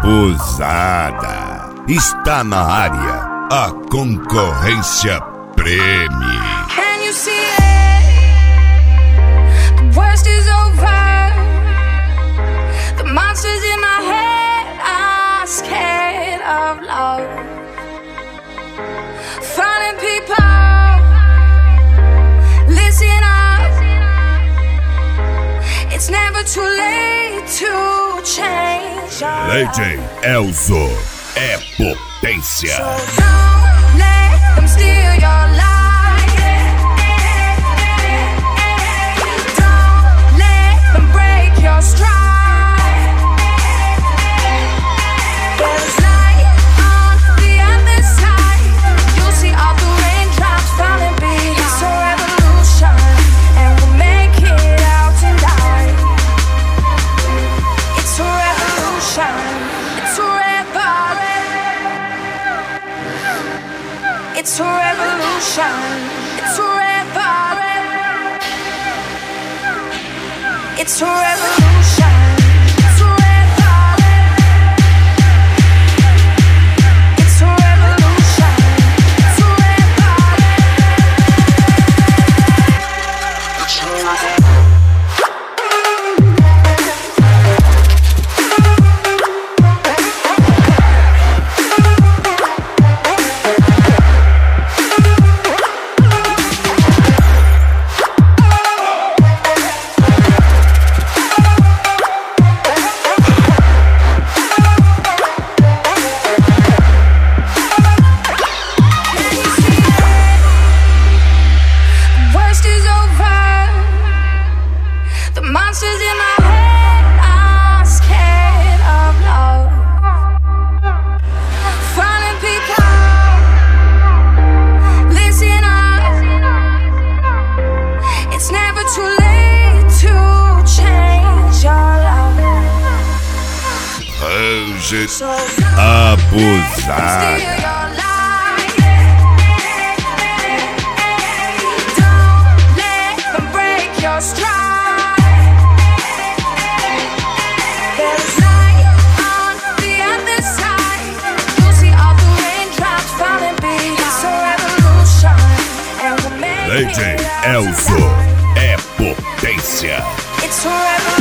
Abusada. Está na área. A concorrência preme. Can you see it? The worst is over. The monsters in my head are scared of love. Finding people, listen up. It's never too late to change. DJ Elzo é potência. So don't let them steal your life. Don't let them break your stride. There's light on the other side. You'll see all the raindrops falling behind. It's a revolution, and we'll make it out tonight. It's a revolution. It's a revolution. It's a revolution. It's a revolution. It's a revolution. It's a revolution. It's a revolution. It's a revolution. Monsters in my head are scared of love. Finding people, listen up. It's never too late to change your love. Anjos abusada. Don't let them break your stride. DJ Elzo é potência. It's forever.